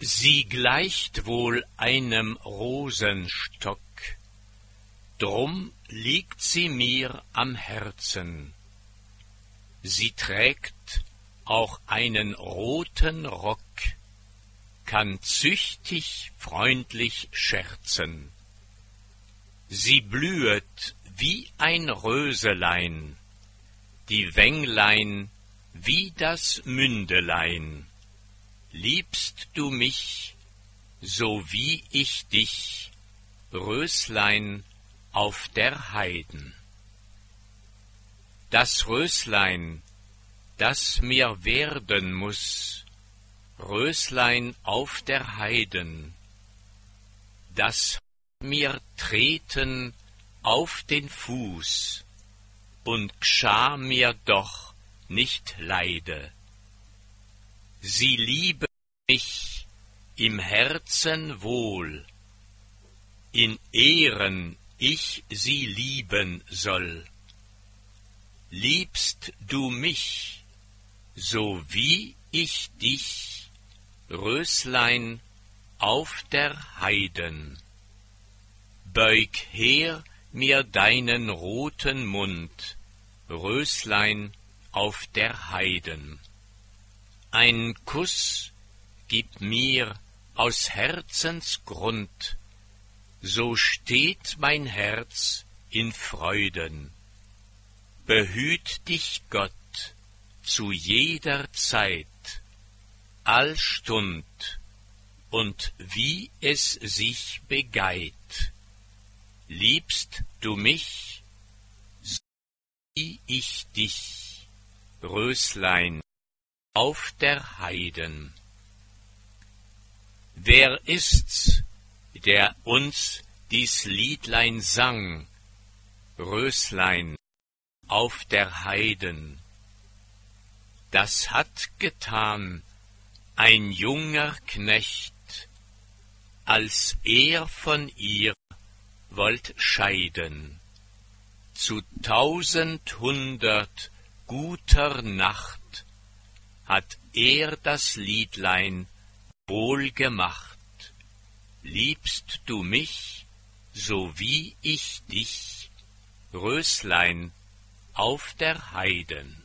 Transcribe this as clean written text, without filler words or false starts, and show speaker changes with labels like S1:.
S1: Sie gleicht wohl einem Rosenstock, drum liegt sie mir am Herzen. Sie trägt auch einen roten Rock, kann züchtig freundlich scherzen. Sie blühet wie ein Röselein, die Wänglein wie das Mündelein. Liebst du mich, so wie ich dich, Röslein auf der Heiden? Das Röslein, das mir werden muß, Röslein auf der Heiden, das mir treten auf den Fuß und gschah mir doch nicht leide. Sie liebe mich im Herzen wohl, in Ehren ich sie lieben soll. Liebst du mich, so wie ich dich, Röslein auf der Heiden? Beug her mir deinen roten Mund, Röslein auf der Heiden. Ein Kuss gib mir aus Herzensgrund, so steht mein Herz in Freuden. Behüt dich Gott zu jeder Zeit, allstund und wie es sich begeit. Liebst du mich, so wie ich dich, Röslein auf der Heiden? Wer ist's, der uns dies Liedlein sang, Röslein auf der Heiden? Das hat getan ein junger Knecht, als er von ihr wollt scheiden. Zu 1100 guter Nacht hat er das Liedlein wohl gemacht. Liebst du mich, so wie ich dich, Röslein auf der Heiden?